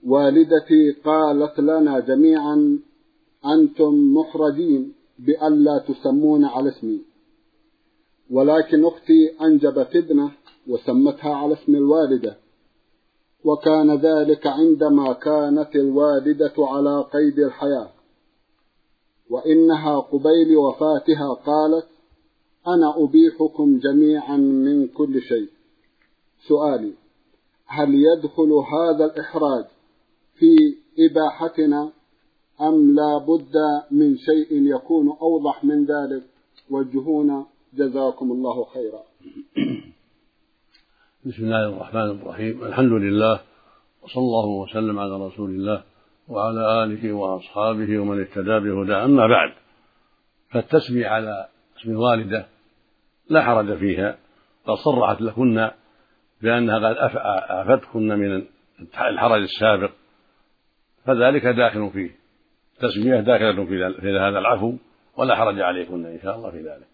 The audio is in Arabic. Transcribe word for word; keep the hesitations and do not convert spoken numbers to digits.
والدتي قالت لنا جميعا أنتم محرجين بألا تسمون على اسمي، ولكن أختي أنجبت ابنة وسمتها على اسم الوالدة، وكان ذلك عندما كانت الوالدة على قيد الحياة، وإنها قبيل وفاتها قالت أنا أبيحكم جميعا من كل شيء. سؤالي: هل يدخل هذا الإحراج في إباحتنا أم لا بد من شيء يكون أوضح من ذلك؟ وجهونا جزاكم الله خيرا. بسم الله الرحمن الرحيم. الحمد لله، وصلى الله وسلم على رسول الله وعلى آله وأصحابه ومن اهتدى بهداه. أما بعد، فالتسمية على اسم الوالدة لا حرج فيها، قد صرحت لكن بأنها قد أعفتكن من الحرج السابق، فذلك داخل فيه، التسمية داخلة في هذا العفو، ولا حرج عليكن إن شاء الله في ذلك.